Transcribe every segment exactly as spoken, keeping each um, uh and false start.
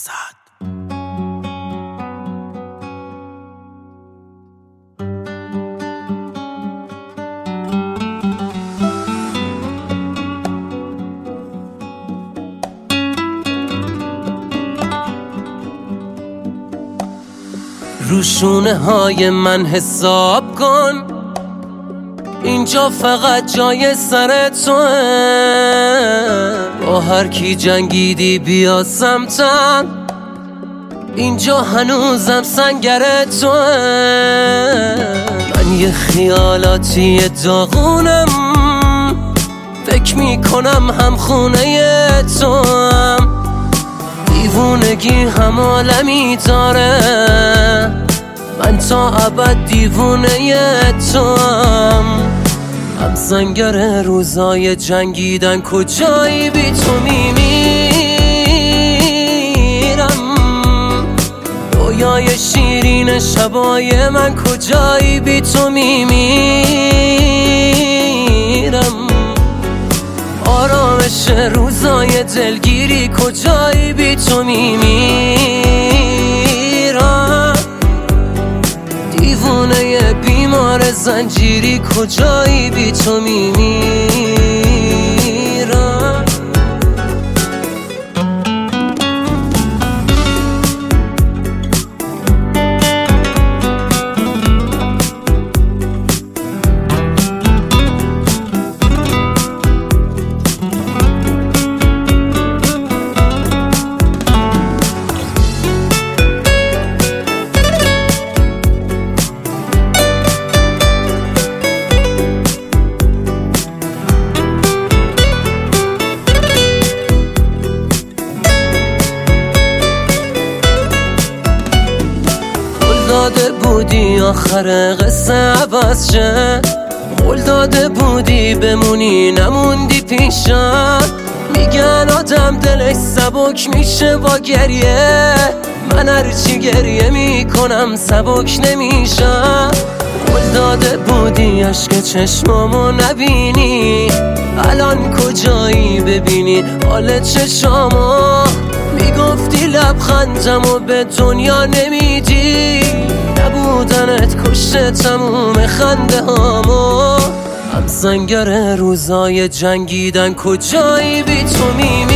اسد. روشونه های من حساب کن، اینجا فقط جای سر توه. با هر کی جنگیدی بیا سمتم، اینجا هنوزم سنگر توه. من یه خیالاتی داغونم، فکر میکنم هم خونه توام. دیوونگی هم عالمی داره، من تا ابد دیوونه توام. هم سنگر روزای جنگیدن کجایی بی تو میمیرم. رویای شیرین شبای من کجایی بی تو میمیرم. آرامش روزای دلگیری کجایی بی تو میمیرم. دیوونه بیمار زنجیری کجایی بی تو میمیرم. داده بودی آخر قصه عوض شه، قول داده بودی بمونی نموندی پیشم. میگن آدم دلش سبک میشه با گریه، من هرچی گریه میکنم سبک نمیشم. قول داده بودی عشق چشمامو نبینی، الان کجایی ببینی حال چشامو. میگفتی لبخندمو به دنیا نمیدی، نبودنت کشته تموم خنده هامو. هم سنگر روزای جنگیدن کجایی بی تو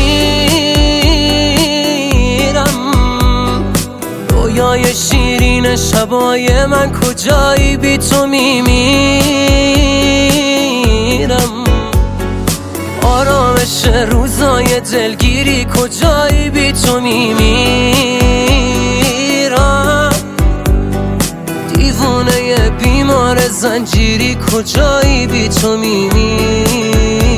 میمیرم. رویای شیرین شبای من کجایی بی تو میمیرم. آرامش روزای دلگیری کجایی بی تو میمیرم. دیوونه بیمار زنجیری کجایی بی تو میمیرم.